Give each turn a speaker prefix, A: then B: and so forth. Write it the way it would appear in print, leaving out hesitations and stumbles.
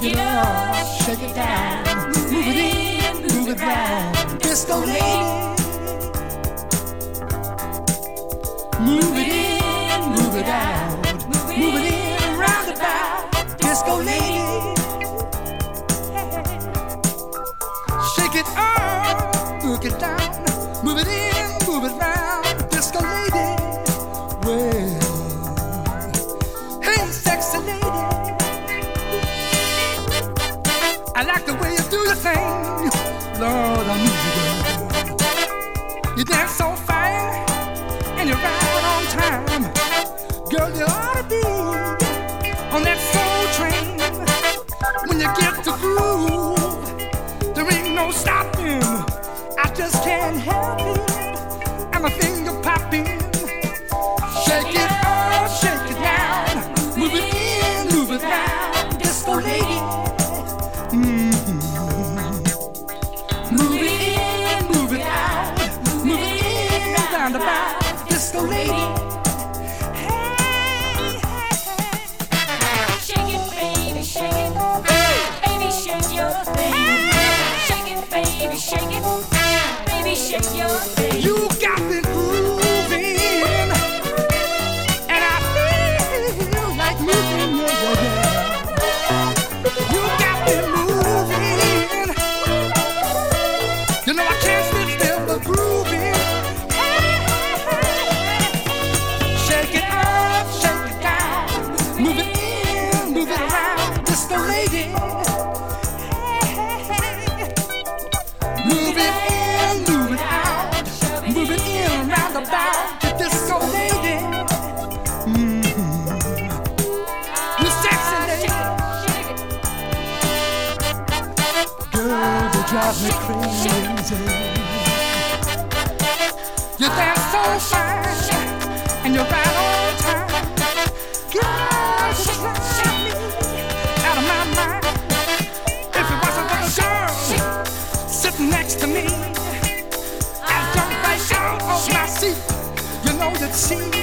A: it up, shake it down, move it in, move it round. Disco lady, move it in, move it out, move it in, round about. Disco lady, shake it up, look it down, move it in, move it round. Disco lady, well, hey sexy lady, I like the way you do your thing. Lord, I need you, girl. You dance so fine, and you're right on time. Girl, you ought to be on that soul train. When you get to groove, there ain't no stopping. I just can't help it. I'm a finger popping. Shake it up, shake it down. Move it in, move it round. Disco lady. Move it in, move it out, move it in, round about. Disco lady. Hey, hey, hey.
B: Shake it, baby, shake it. Baby, shake your thing. Shake it, baby, shake it. Baby, shake your thing.
A: You got me grooving, and I feel like moving, yeah, yeah. You got me moving. You know I can't sit still but grooving. Hey, hey, hey. Shake it up, shake it down, move it in, move it around. Disco lady. Hey, hey, hey. Move it in, move it out, move it in, round about. The disco lady. You sexy lady. Girl, you drive me crazy. You dance so fine, and you're right on time. Girl, you drive me out of my mind. If it wasn't for the girl sitting next to me, I'd jump right out of my seat. You know that she